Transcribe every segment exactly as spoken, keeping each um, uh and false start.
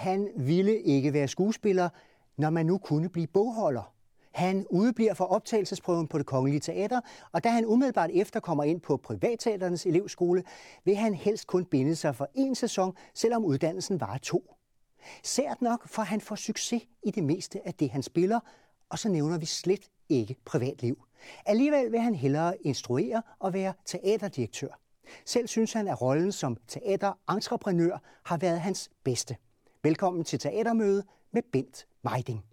Han ville ikke være skuespiller, når man nu kunne blive bogholder. Han udebliver fra optagelsesprøven på Det Kongelige Teater, og da han umiddelbart efter kommer ind på Privatteaternes elevskole, vil han helst kun binde sig for én sæson, selvom uddannelsen varer to. Sært nok, for han får succes i det meste af det, han spiller, og så nævner vi slet ikke privatliv. Alligevel vil han hellere instruere og være teaterdirektør. Selv synes han, at rollen som teaterentreprenør har været hans bedste. Velkommen til Teatermøde med Bent Mejding.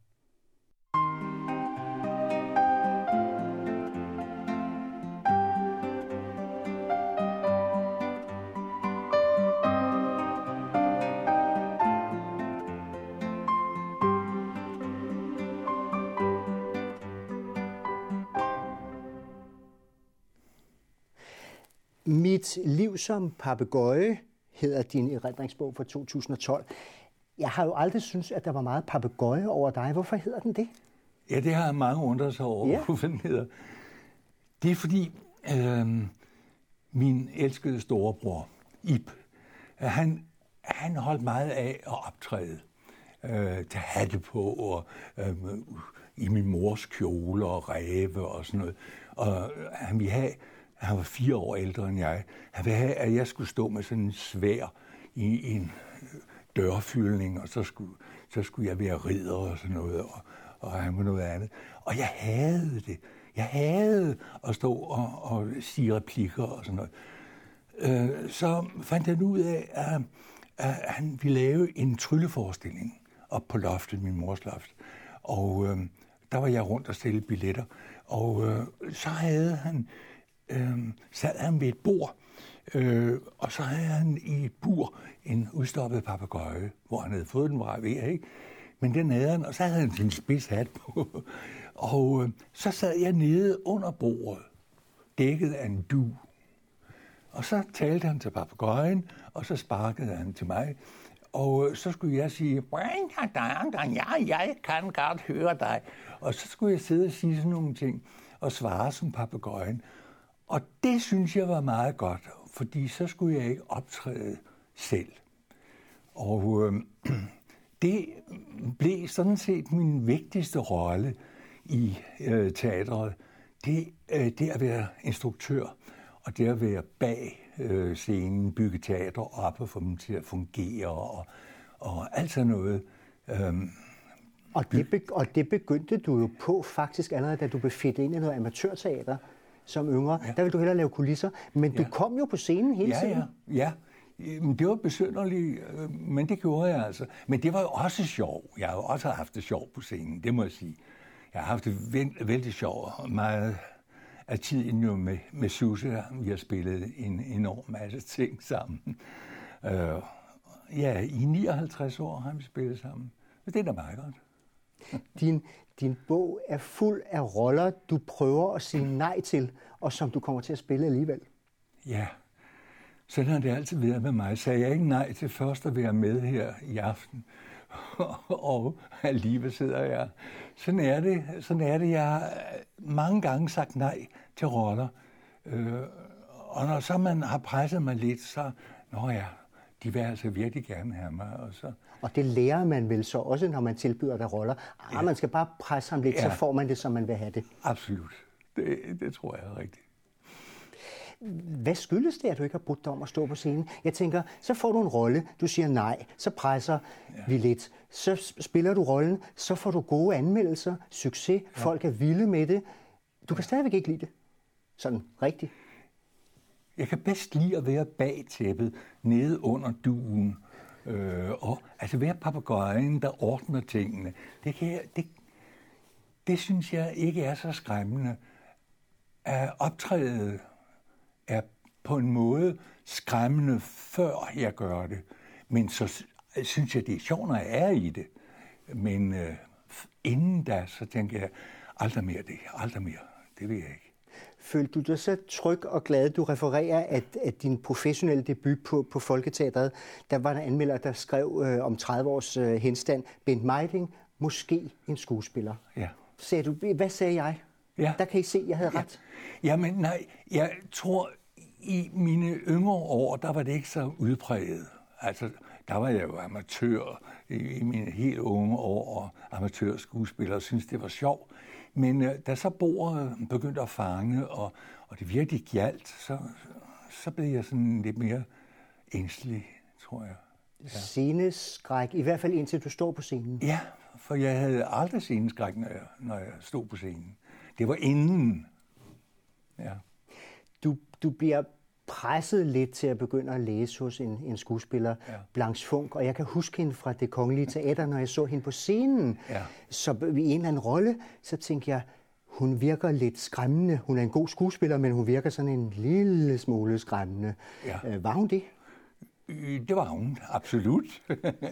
Mit liv som papegøje hedder din erindringsbog fra to tusind og tolv. Jeg har jo aldrig syntes, at der var meget papegøje over dig. Hvorfor hedder den det? Ja, det har mange undret sig over, ja. Hvorfor den hedder. Det er fordi øh, min elskede storebror, Ib, han, han holdt meget af at optræde. Øh, tage hatte på og øh, i min mors kjole og ræve og sådan noget. Og han ville have... Han var fire år ældre end jeg. Han ville have, at jeg skulle stå med sådan en svær i en dørfyldning, og så skulle, så skulle jeg være ridder og sådan noget, og, og han var noget andet. Og jeg havde det. Jeg havde at stå og, og sige replikker og sådan noget. Øh, så fandt han ud af, at, at han ville lave en trylleforestilling op på loftet, min mors loft. Og øh, der var jeg rundt og stille billetter. Og øh, så havde han... Øh, sad han ved et bord, øh, og så havde han i et bur en udstoppet papegøje, hvor han havde fået den var ved, ikke? Men den havde han, og så havde han sin spids hat på. Og øh, så sad jeg nede under bordet, dækket af en dug. Og så talte han til papegøjen, og så sparkede han til mig. Og øh, så skulle jeg sige, ja, jeg kan godt høre dig. Og så skulle jeg sidde og sige sådan nogle ting, og svare som papegøjen. Og det synes jeg var meget godt, fordi så skulle jeg ikke optræde selv. Og øh, det blev sådan set min vigtigste rolle i øh, teatret. Det, øh, det at være instruktør, og det at være bag øh, scenen, bygge teater op og få dem til at fungere, og, og alt sådan noget. Øh, og, det be- og det begyndte du jo på faktisk allerede, da du blev fedt ind i noget amatørteater. Som yngre, ja. Der ville du hellere lave kulisser, men ja. Du kom jo på scenen hele ja, tiden. Ja, ja. Det var besynderligt, men det gjorde jeg altså. Men det var jo også sjov. Jeg har jo også haft det sjov på scenen, det må jeg sige. Jeg har haft det vældig sjov, meget af tiden jo med, med Susse. Vi har spillet en enorm masse ting sammen. Uh, ja, i nioghalvtreds år har vi spillet sammen. Det er da meget godt. Din, din bog er fuld af roller, du prøver at sige nej til, og som du kommer til at spille alligevel. Ja, sådan har det altid været med mig. Sagde jeg ikke nej til først at være med her i aften, og alligevel sidder jeg. Sådan er det. Sådan er det. Jeg har mange gange sagt nej til roller, og når så man har presset mig lidt, så, nå ja, de vil altså virkelig gerne have mig. Og, så... og det lærer man vel så også, når man tilbyder dig roller. Ah, ja. Man skal bare presse ham lidt, ja. Så får man det, som man vil have det. Absolut. Det, det tror jeg er rigtigt. Hvad skyldes det, at du ikke har brudt dig om at stå på scenen? Jeg tænker, så får du en rolle, du siger nej, så presser ja. vi lidt. Så spiller du rollen, så får du gode anmeldelser, succes, ja. Folk er vilde med det. Du kan stadigvæk ikke lide det. Sådan rigtigt. Jeg kan bedst lide at være bag tæppet, nede under dugen, øh, og altså være papegøjen, der ordner tingene. Det, kan jeg, det, det synes jeg ikke er så skræmmende. At optræde er på en måde skræmmende, før jeg gør det. Men så synes jeg, det er sjovt, når jeg er i det. Men øh, inden da, så tænker jeg, aldrig mere det, aldrig mere. Det vil jeg ikke. Følte du dig så tryg og glad? Du refererer, at, at din professionelle debut på, på Folketeatret, der var en anmelder, der skrev øh, om tredive års øh, henstand, Bent Mejding, måske en skuespiller. Ja. Sagde du, hvad sagde jeg? Ja. Der kan I se, jeg havde ja. ret. Jamen nej, jeg tror, i mine yngre år, der var det ikke så udpræget. Altså, der var jeg jo amatør i, i mine helt unge år, og amatørskuespiller, og syntes, det var sjovt. Men øh, da så bordet begyndte at fange, og, og det virkelig gjaldt, så, så blev jeg sådan lidt mere ængstelig, tror jeg. Ja. Sceneskræk, i hvert fald indtil du står på scenen. Ja, for jeg havde aldrig sceneskræk, når jeg, når jeg stod på scenen. Det var inden. Ja. Du, du bliver presset lidt til at begynde at læse hos en, en skuespiller, ja. Blanche Funch, og jeg kan huske hende fra Det Kongelige Teater, når jeg så hende på scenen. Ja. Så i en eller anden rolle, så tænkte jeg, hun virker lidt skræmmende. Hun er en god skuespiller, men hun virker sådan en lille smule skræmmende. Ja. Var hun det? Det var hun, absolut.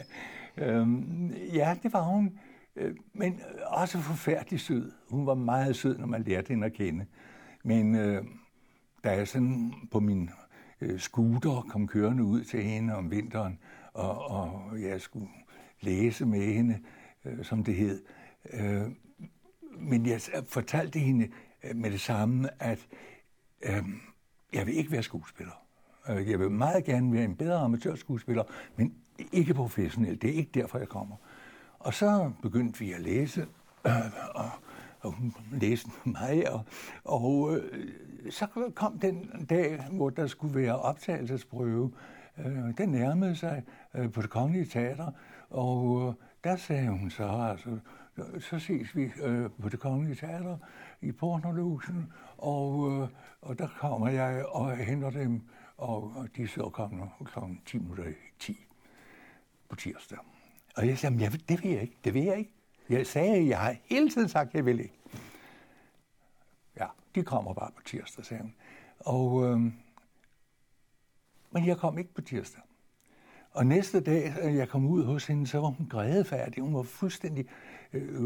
øhm, ja, det var hun. Men også forfærdelig sød. Hun var meget sød, når man lærte hende at kende. Men øh, da jeg sådan på min øh, scooter kom kørende ud til hende om vinteren, og, og jeg skulle læse med hende, øh, som det hed. Øh, men jeg fortalte hende øh, med det samme, at øh, jeg vil ikke være skuespiller. Jeg vil meget gerne være en bedre amatørskuespiller, men ikke professionel. Det er ikke derfor, jeg kommer. Og så begyndte vi at læse, øh, og, og hun læste mig, og, og øh, så kom den dag, hvor der skulle være optagelsesprøve. Øh, den nærmede sig øh, på Det Kongelige Teater, og øh, der sagde hun så, altså, så ses vi øh, på Det Kongelige Teater i Portnerlogen, og, øh, og der kommer jeg og henter dem, og, og de så kommer klokken ti minutter i ti på tirsdag. Og jeg sagde, jeg, det vil jeg ikke, det vil jeg ikke. Jeg sagde, jeg har hele tiden sagt, jeg vil ikke. Ja, de kommer bare på tirsdag, sagde hun. Og, øh, men jeg kom ikke på tirsdag. Og næste dag, jeg kom ud hos hende, så var hun grædefærdig. Hun var fuldstændig... Øh,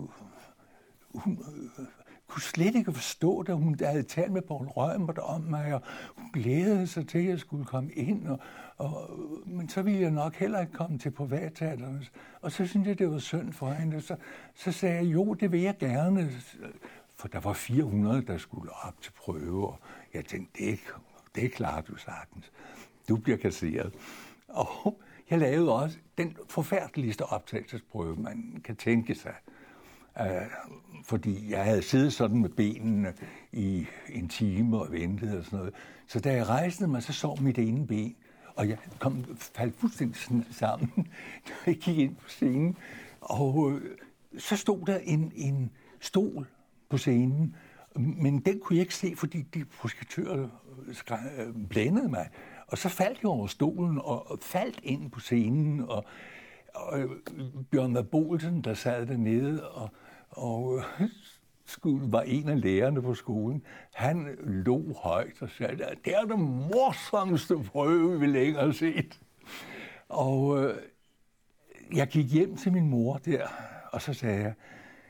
hun øh, kunne slet ikke forstå det. Hun havde talt med Poul Reumert om mig, og hun glædede sig til, at jeg skulle komme ind. Og, og, men så ville jeg nok heller ikke komme til privatteaterne. Og så syntes jeg, det var synd for hende. Så, så sagde jeg, jo, det vil jeg gerne. For der var fire hundrede, der skulle op til prøve. Og jeg tænkte, det er, det er klart, du sagtens. Du bliver kasseret. Og jeg lavede også den forfærdeligste optagelsesprøve, man kan tænke sig. Uh, fordi jeg havde siddet sådan med benene i en time og ventet og sådan noget. Så da jeg rejste mig, så sov mit ene ben, og jeg kom, faldt fuldstændig sammen, da jeg gik ind på scenen. Og uh, så stod der en, en stol på scenen, men den kunne jeg ikke se, fordi de projektører blændede mig. Og så faldt jeg over stolen og faldt ind på scenen, og, og Bjørn Bolsen, der sad dernede, og, og var en af lærerne på skolen, han lå højt og sagde, det er det morsomste prøve, vi længe har set. Og øh, jeg gik hjem til min mor der, og så sagde jeg,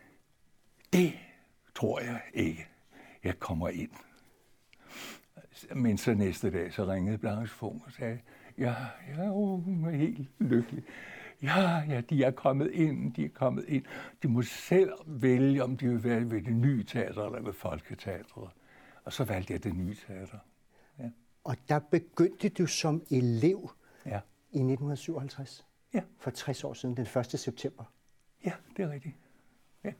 det tror jeg ikke, jeg kommer ind. Men så næste dag, så ringede Blanche Funch og sagde, ja, jeg er jo helt lykkelig. Ja, ja, de er kommet ind, de er kommet ind. De må selv vælge, om de vil være ved det nye teater eller ved Folketeatret. Og så valgte jeg det nye teater. Ja. Og der begyndte du som elev ja. i nitten syvoghalvtreds? Ja. For tres år siden, den første september? Ja, det er rigtigt. Ja.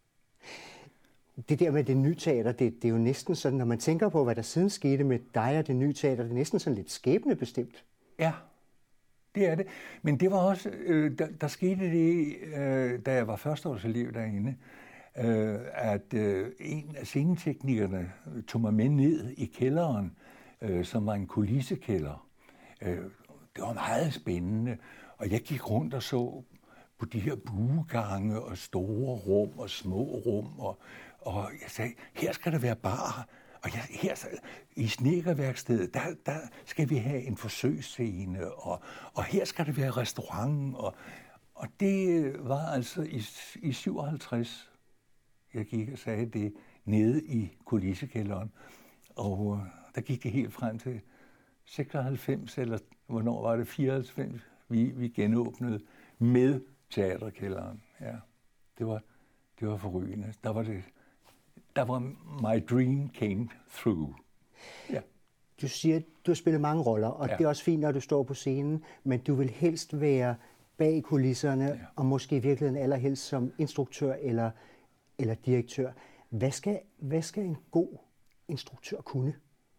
Det der med det nye teater, det, det er jo næsten sådan, når man tænker på, hvad der siden skete med dig og det nye teater, det er næsten sådan lidt skæbnebestemt. Ja, det er det. Men det var også, øh, der, der skete det, øh, da jeg var førsteårselev derinde, øh, at øh, en af sceneteknikerne tog mig med ned i kælderen, øh, som var en kulissekælder. Øh, det var meget spændende, og jeg gik rundt og så på de her buegange og store rum og små rum, og, og jeg sagde, her skal der være bar. Og jeg, her i snedkerværkstedet, der, der skal vi have en forsøgsscene, og, og her skal der være restaurant. Og, og det var altså i, i syvoghalvtreds, jeg gik og sagde det, nede i kulissekælderen. Og uh, der gik det helt frem til seksoghalvfems, eller hvornår var det, fireoghalvfems, vi, vi genåbnede med teaterkælderen. Ja, det var, det var forrygende. Der var det... Der var my dream came through. Ja. Du siger, at du har spillet mange roller, og ja. det er også fint, når du står på scenen, men du vil helst være bag kulisserne, ja. og måske i virkeligheden allerhelst som instruktør eller, eller direktør. Hvad skal, hvad skal en god instruktør kunne?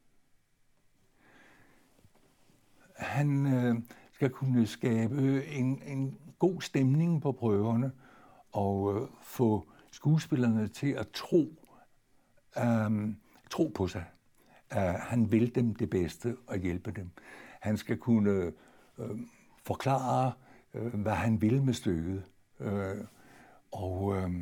Han øh, skal kunne skabe en, en god stemning på prøverne og øh, få skuespillerne til at tro, øh, tro på sig. Uh, han vil dem det bedste og hjælpe dem. Han skal kunne øh, forklare, øh, hvad han vil med stykket. Øh, og øh,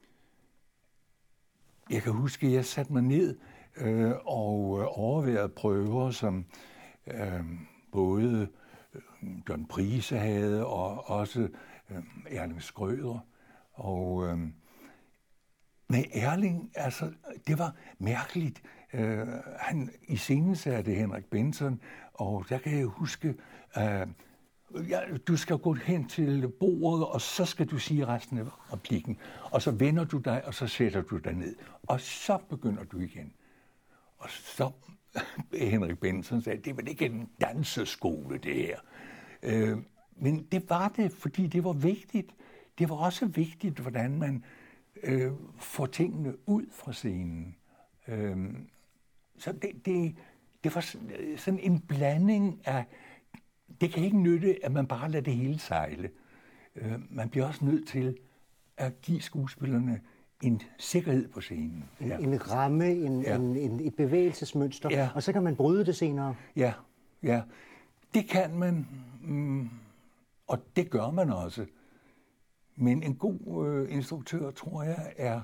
jeg kan huske, at jeg satte mig ned øh, og overværede prøver, som øh, både John Price havde, og også øh, Erling Schrøder. Og øh, med Erling, altså, det var mærkeligt. Uh, han iscenesatte Henrik Bentzon, og der kan jeg huske, uh, ja, du skal gå hen til bordet, og så skal du sige resten af replikken. Og så vender du dig, og så sætter du dig ned. Og så begynder du igen. Og så Henrik Bentzon sagde, det var ikke en danseskole, det her. Uh, men det var det, fordi det var vigtigt. Det var også vigtigt, hvordan man uh, får tingene ud fra scenen. Uh, Så det, det, det var sådan en blanding af, det kan ikke nytte, at man bare lader det hele sejle. Uh, man bliver også nødt til at give skuespillerne en sikkerhed på scenen. Ja. En ramme, en, ja. en, en, et bevægelsesmønster, ja. og så kan man bryde det senere. Ja, ja. Det kan man, mm, og det gør man også. Men en god øh, instruktør, tror jeg, er...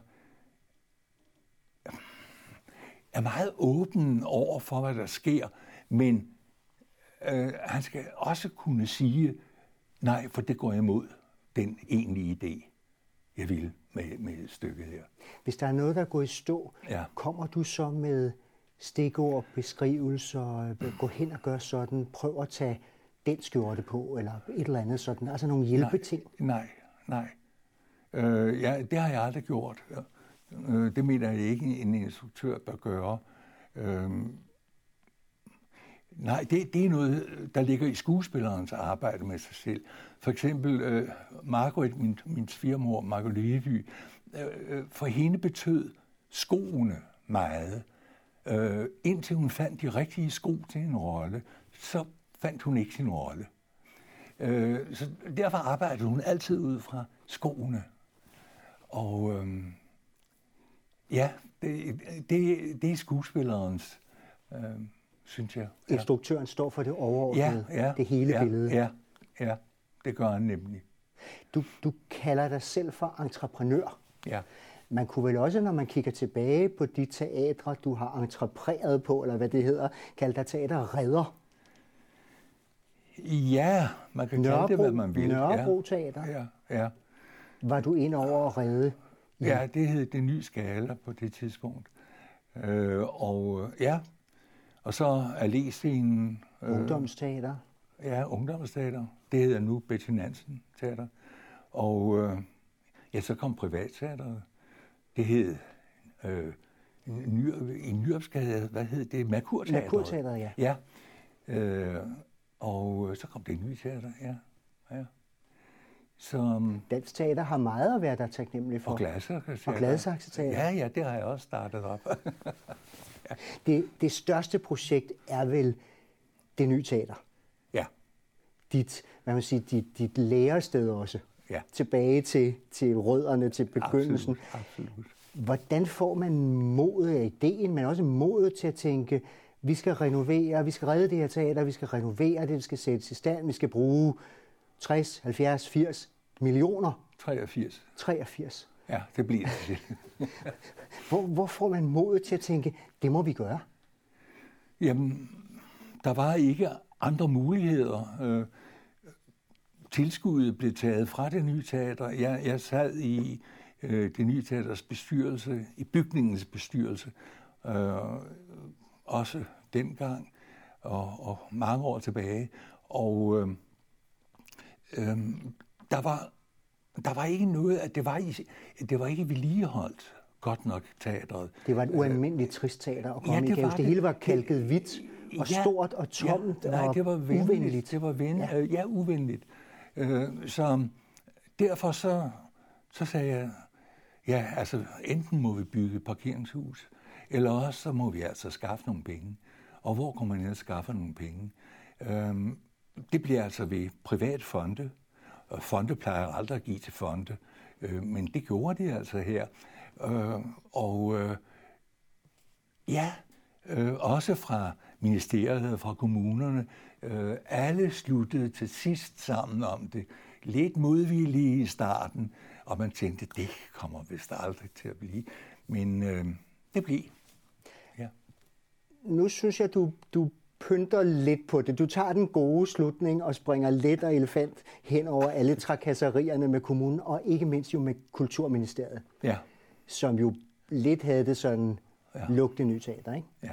er meget åben over for, hvad der sker, men øh, han skal også kunne sige, nej, for det går imod den egentlige idé, jeg vil med, med stykket her. Hvis der er noget, der går i stå, ja. kommer du så med stikord, beskrivelser, gå hen og gøre sådan, prøv at tage den skjorte på, eller et eller andet sådan, altså nogle hjælpeting? Nej, nej, nej. Øh, ja, det har jeg aldrig gjort. Det mener jeg ikke, en instruktør bør gøre. Øhm, nej, det, det er noget, der ligger i skuespillerens arbejde med sig selv. For eksempel øh, Margaret, min, min svigermor, Margaret Levy, øh, for hende betød skoene meget. Øh, indtil hun fandt de rigtige sko til en rolle, så fandt hun ikke sin rolle. Øh, så derfor arbejdede hun altid ud fra skoene. Og... Øh, Ja, det, det, det er skuespillerens, øh, synes jeg. Ja. Instruktøren står for det overordnede, ja, ja, det hele ja, billede. Ja, ja, det gør han nemlig. Du, du kalder dig selv for entreprenør. Ja. Man kunne vel også, når man kigger tilbage på de teatre, du har entrepreret på, eller hvad det hedder, kalde dig teaterredder. Ja, man kan Nørrebro, kalde det, hvad man vil. Nørrebro Teater. Ja, ja. Var du ind over at redde? Ja, ja, det hed Det Nye Skala på det tidspunkt. Øh, og ja, og så Alléscenen. Øh, Ungdomsteater. Ja, Ungdomsteater. Det hedder nu Betty Nansen Teater. Og øh, ja, så kom Privatteateret. Det hed øh, i Nyopsgade, hvad hed det? Merkurteateret. Merkurteateret, ja. Ja. Øh, og så kom Det Nye Teater, ja. ja. Så, Dansk Teater har meget at være der taknemmelig for. Og Gladsaxe Og Gladsaxe Teater. Ja, ja, det har jeg også startet op. ja. det, det største projekt er vel Det Nye Teater. Ja. Dit, hvad man siger, dit, dit lærested også. Ja. Tilbage til, til rødderne, til begyndelsen. Absolut, absolut. Hvordan får man modet af ideen, men også modet til at tænke, vi skal renovere, vi skal redde det her teater, vi skal renovere det, vi skal sætte i stand, vi skal bruge tres, halvfjerds, firs millioner. treogfirs. treogfirs. Ja, det bliver det. hvor, hvor får man modet til at tænke, det må vi gøre? Jamen, der var ikke andre muligheder. Øh, tilskuddet blev taget fra Det Nye Teater. Jeg, jeg sad i øh, Det Nye Teaters bestyrelse, i bygningens bestyrelse, øh, også dengang og, og mange år tilbage. Og øh, øh, der var der var ikke noget, at det var det var ikke vedligeholdt godt nok teatret. Det var et ualmindeligt trist teater at komme ja, det igennem. Det. det hele var kalket hvidt og ja, stort og tomt ja, nej, og det var venligt, uvenligt. Det var ven, ja. Øh, ja, uvenligt. Øh, så derfor så, så sagde jeg, ja, altså enten må vi bygge et parkeringshus, eller også så må vi altså skaffe nogle penge. Og hvor kommer man ned og skaffer nogle penge? Øh, det bliver altså ved privat fonde. Og fonde plejer aldrig at give til fonde, øh, men det gjorde de altså her. Øh, og øh, ja, øh, også fra ministeriet og fra kommunerne, øh, alle sluttede til sidst sammen om det. Lidt modvillige i starten, og man tænkte, det kommer vist aldrig til at blive. Men øh, det blev. Ja. Nu synes jeg, du, du pynter lidt på det. Du tager den gode slutning og springer let og elefant hen over alle trakasserierne med kommunen, og ikke mindst jo med Kulturministeriet, Ja. som jo lidt havde det sådan ja. lugte ny teater, ikke? Ja.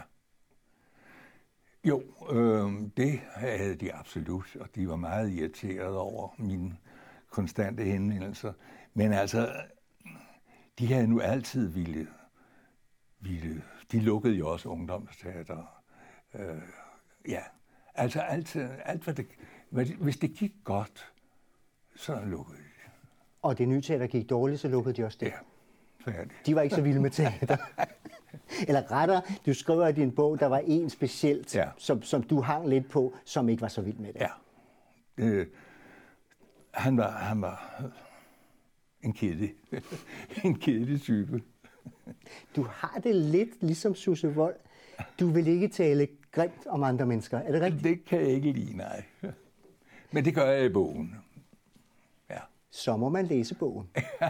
Jo, øh, det havde de absolut, og de var meget irriteret over mine konstante henvendelser. Men altså, de havde nu altid ville, ville de lukkede jo også ungdomsteater. Øh, ja, altså altid, alt hvad det, hvad det, hvis det gik godt, så lukkede de. Og det nye teater gik dårligt, så lukkede de også det? Ja, færdigt. De var ikke så vilde med teater. Eller rettere, du skriver i din bog, der var en specielt, ja. som, som du hang lidt på, som ikke var så vild med det. Ja. Øh, han, var, han var en kedelig, en kedelig type. Du har det lidt ligesom Susse Wold. Du vil ikke tale grimt om andre mennesker. Er det rigtigt? Det kan jeg ikke lide, nej. Men det gør jeg i bogen. Ja. Så må man læse bogen.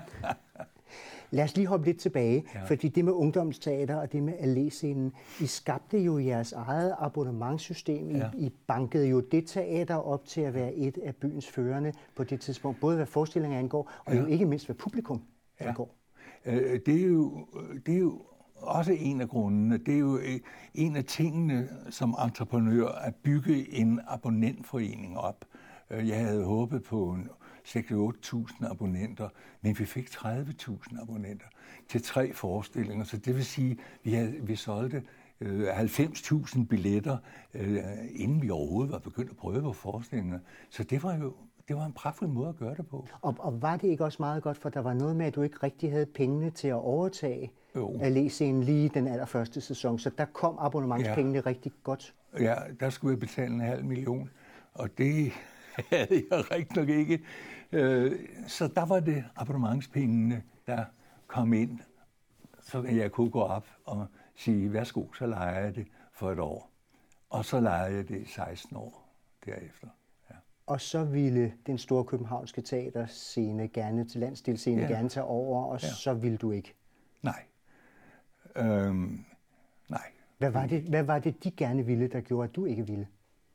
Lad os lige hoppe lidt tilbage, ja. fordi det med ungdomsteater og det med alléscenen, I skabte jo jeres eget abonnementssystem. I, ja. I bankede jo det teater op til at være et af byens førende på det tidspunkt, både hvad forestillinger angår, og ja. jo ikke mindst hvad publikum ja. angår. Øh, det, er jo, det er jo også en af grundene. Det er jo en af tingene som entreprenør at bygge en abonnentforening op. Jeg havde håbet på en seks til otte tusind abonnenter, men vi fik tredive tusind abonnenter til tre forestillinger. Så det vil sige, at vi, havde, vi solgte øh, halvfems tusind billetter, øh, inden vi overhovedet var begyndt at prøve på forestillingerne. Så det var jo det var en pragtfuld måde at gøre det på. Og, og var det ikke også meget godt, for der var noget med, at du ikke rigtig havde pengene til at overtage alléscenen lige den allerførste sæson, så der kom abonnementspengene ja. rigtig godt. Ja, der skulle jeg betale en halv million, og det havde jeg rigtig nok ikke. Så der var det abonnementspengene, der kom ind, så jeg kunne gå op og sige, værsgo, så leger jeg det for et år. Og så lejede jeg det i seksten år derefter. Ja. Og så ville den store københavnske teaterscene gerne til landsdelsscene ja. gerne tage over, og ja. så ville du ikke? Nej. Øhm, nej. Hvad var, det, hvad var det, de gerne ville, der gjorde, at du ikke ville?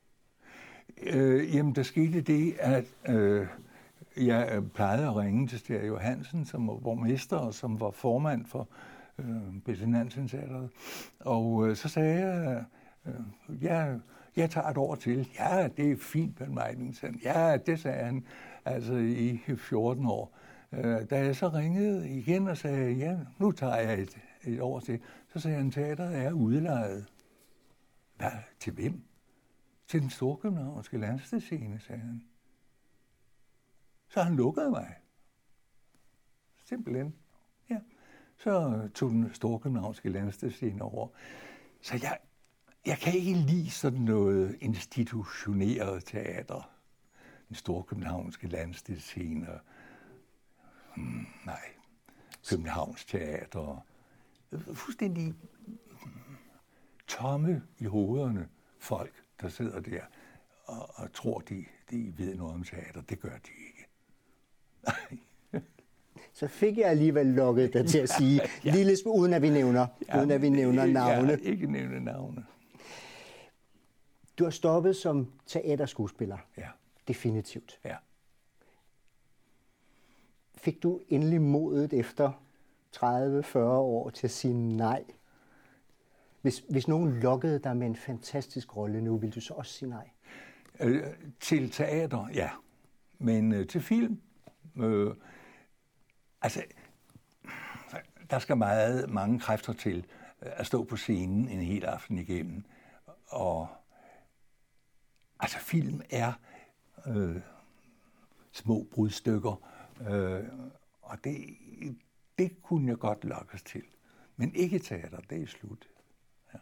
Øh, jamen, der skete det, at øh, jeg plejede at ringe til Stereo Hansen, som var borgmester og som var formand for øh, Betty Nansen Teatret. Og øh, så sagde jeg, øh, ja, jeg tager et år til. Ja, det er fint, Pelle Meiningen. Ja, det sagde han altså i fjorten år. Øh, da jeg så ringede igen og sagde, ja, nu tager jeg et, et år til, så sagde han, teateret er udlejet. Hvad? Til hvem? Til den storkøbenhavnske landsdelsscene, sagde han. Så han lukkede mig. Simpelthen. Ja. Så tog den storkøbenhavnske landsdelsscene over. Så jeg, jeg kan ikke lide sådan noget institutioneret teater. Den storkøbenhavnske landsdelsscene. Hmm, nej. Københavns teater. Fuldstændig tomme i hovederne folk, der sidder der og, og tror, de, de ved noget om teater. Det gør de ikke. Nej. Så fik jeg alligevel lukket dig til at sige, ja. lille smule, uden at vi nævner, ja, uden at vi nævner navne. Ja, ikke nævne navne. Du har stoppet som teaterskuespiller. Ja. Definitivt. Ja. Fik du endelig modet efter tredive til fyrre år til at sige nej? Hvis, hvis nogen lokkede dig med en fantastisk rolle nu, ville du så også sige nej? Øh, til teater, ja. Men øh, til film, øh, altså, der skal meget mange kræfter til at stå på scenen en hel aften igennem og altså film er øh, små brudstykker, øh, og det, det kunne jeg godt lokkes til. Men ikke teater, det er slut. Ja.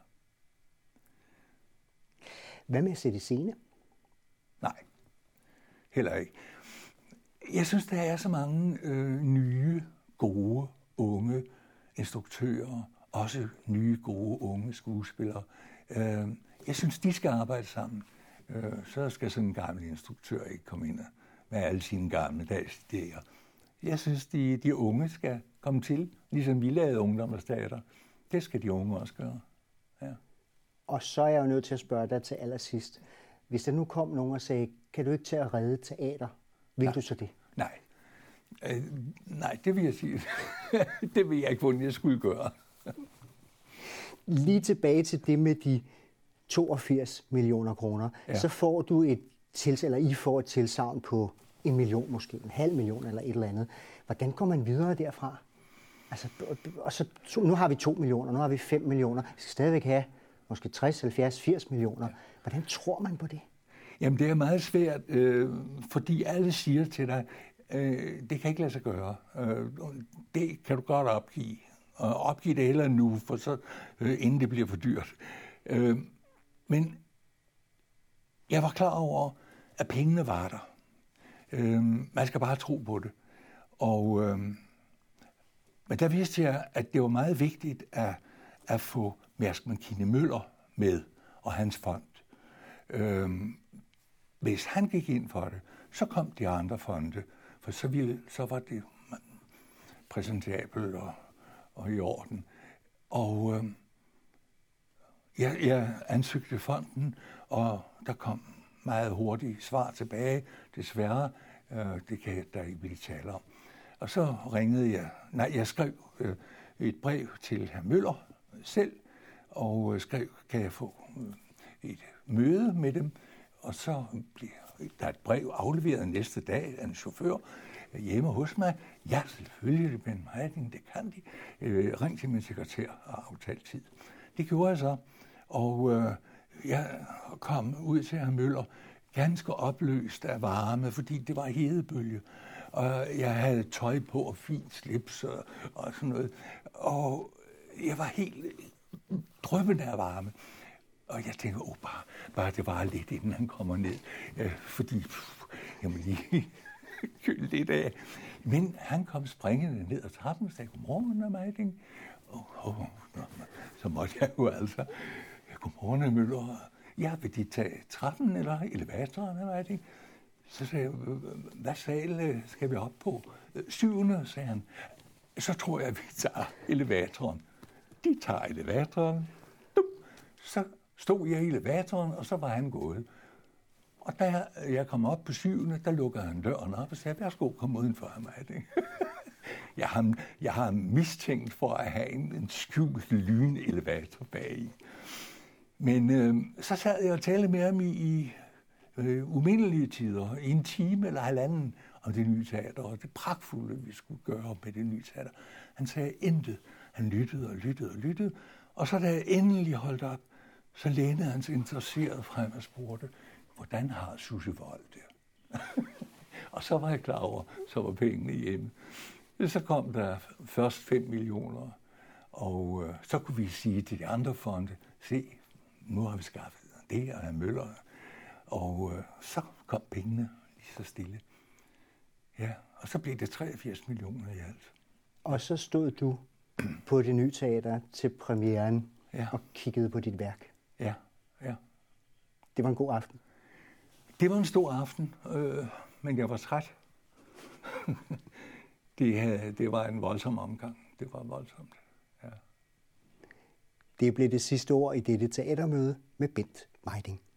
Hvad med at sætte i scene? Nej, heller ikke. Jeg synes, der er så mange øh, nye, gode, unge instruktører, også nye, gode, unge skuespillere. Øh, jeg synes, de skal arbejde sammen. Øh, så skal sådan en gammel instruktør ikke komme ind med alle sine gamle dags idéer. Jeg synes, de, de unge skal komme til, ligesom vi lavede ungdomsteater. Det skal de unge også gøre. Ja. Og så er jeg jo nødt til at spørge dig til allersidst. Hvis der nu kom nogen og sagde, kan du ikke til at redde teater? Vil ja. du så det? Nej. Øh, nej, det vil jeg sige. Det vil jeg ikke, hvordan jeg skulle gøre. Lige tilbage til det med de toogfirs millioner kroner. Ja. Så får du et til, eller I får et tilsagn på en million måske, en halv million eller et eller andet. Hvordan går man videre derfra? Altså, og så, nu har vi to millioner, nu har vi fem millioner. Vi skal stadigvæk have måske tres, halvfjerds, firs millioner. Hvordan tror man på det? Jamen, det er meget svært, øh, fordi alle siger til dig, øh, det kan ikke lade sig gøre. Øh, det kan du godt opgive. Og opgive det heller nu, for så, øh, inden det bliver for dyrt. Øh, men jeg var klar over, at pengene var der. Øh, man skal bare tro på det. Og, øh, men der vidste jeg, at det var meget vigtigt at, at få Mærsk Mc-Kinney Møller med og hans fond. Øh, hvis han gik ind for det, så kom de andre fonde, for så, ville, så var det præsentabelt og, og i orden. Og øh, jeg, jeg ansøgte fonden, og der kom meget hurtigt svar tilbage. Desværre, øh, det kan jeg da ikke blive tale om. Og så ringede jeg, nej, jeg skrev øh, et brev til hr. Møller selv, og øh, skrev, kan jeg få øh, et møde med dem, og så bliver der et brev afleveret næste dag af en chauffør hjemme hos mig. Ja, selvfølgelig, men Meiding, det kan de. Øh, ring til min sekretær og aftale tid. Det gjorde jeg så, og øh, jeg kom ud til hr. Møller ganske opløst af varme, fordi det var hedebølge. Og jeg havde tøj på og fint slips og, og sådan noget. Og jeg var helt drømmende af varme. Og jeg tænkte, åh, bare, bare det var lidt, inden han kommer ned. Øh, fordi, pff, jeg må lige køle lidt af. Men han kom springende ned ad trappen og sagde, godmorgen, Meiding. Oh, oh, så måtte jeg jo altså, godmorgen, Møller. Ja, vil de tage trappen eller elevatoren, Meiding? Så sagde jeg, hvad sal skal vi op på? Syvende, sagde han. Så tror jeg, vi tager elevatoren. De tager elevatoren. Så stod jeg i elevatoren, og så var han gået. Og da jeg kom op på syvende, der lukkede han døren op og sagde, værsgo, kom udenfor af mig. jeg, har, jeg har mistænkt for at have en, en skjult lynelevator bagi. Men øh, så sad jeg og talte med ham i, i øh, umindelige tider, i en time eller halvanden, om det nye teater, og det pragtfulde, vi skulle gøre med det nye teater. Han sagde intet. Han lyttede og lyttede og lyttede, og så da jeg endelig holdt op, så lænede han sig interesseret frem og spurgte, hvordan har Susse Wold det? Og så var jeg klar over, så var pengene hjemme. Så kom der først fem millioner, og øh, så kunne vi sige til de andre fonde, se, nu har vi skaffet det og Møller. Og øh, så kom pengene lige så stille. Ja, og så blev det treogfirs millioner i alt. Og så stod du på Det Nye Teater til premieren ja. og kiggede på dit værk. Ja, ja. Det var en god aften. Det var en stor aften, øh, men jeg var træt. det, det var en voldsom omgang. Det var voldsomt, ja. Det blev det sidste ord i dette teatermøde med Bent Meiding.